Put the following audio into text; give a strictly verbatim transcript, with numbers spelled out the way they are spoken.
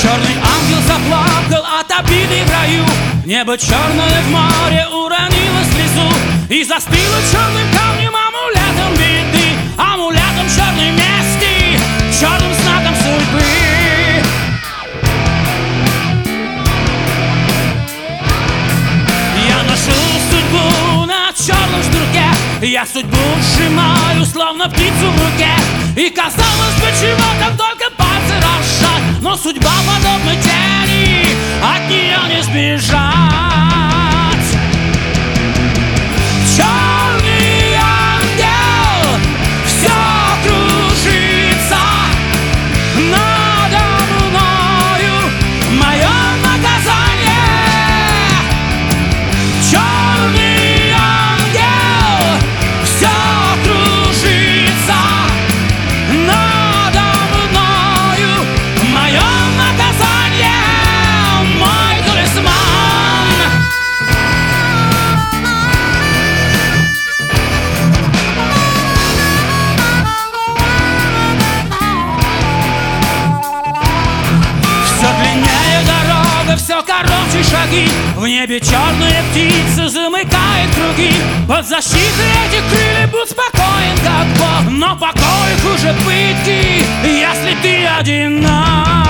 Черный ангел заплакал от обиды в раю. Небо черное в море уронило слезу и застыло черным камнем, амулетом беды, амулетом черной мести, черным знаком судьбы. Я нашел судьбу на черном шнурке, я судьбу сжимаю, словно птицу в руке. И казалось бы, чего там только пальцы разжать, но судьба подобна тени, от нее не сбежать. Черный ангел, все кружится надо мною, мое наказание. Черный ангел, все кружится надо мною, мое наказание, мой талисман. Все длиннее дорога, все короче шаги, в небе черные птицы замыкают круги. Под защитой этих крыльев будь спокоен, как Бог, но покой хуже пытки, если ты одинок.